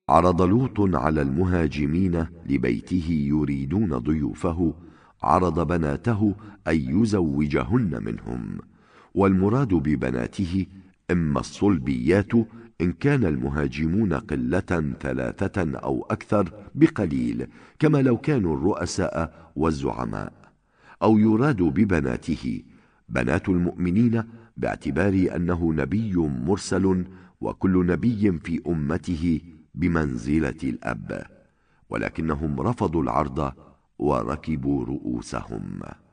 عرض لوط على المهاجمين لبيته يريدون ضيوفه عرض بناته أن يزوجهن منهم، والمراد ببناته إما الصلبيات إن كان المهاجمون قلة 3 أو أكثر بقليل، كما لو كانوا الرؤساء والزعماء، أو يراد ببناته بنات المؤمنين باعتبار أنه نبي مرسل، وكل نبي في أمته بمنزلة الأب، ولكنهم رفضوا العرض وركبوا رؤوسهم.